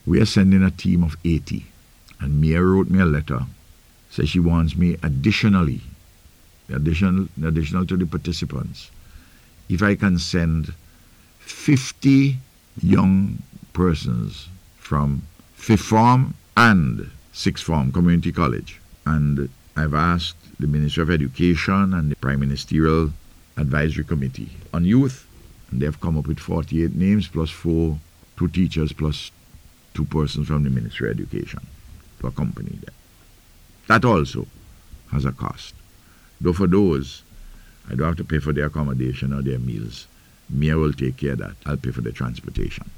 We are sending a team of 80. And Mia wrote me a letter. Says she wants me additional to the participants, if I can send 50 young persons from 5th form and 6th form community college. And I've asked the Ministry of Education and the Prime Ministerial Advisory Committee on Youth, and they've come up with 48 names plus 2 teachers plus 2 persons from the Ministry of Education to accompany them. That also has a cost. Though for those, I don't have to pay for their accommodation or their meals. Mia will take care of that. I'll pay for the transportation.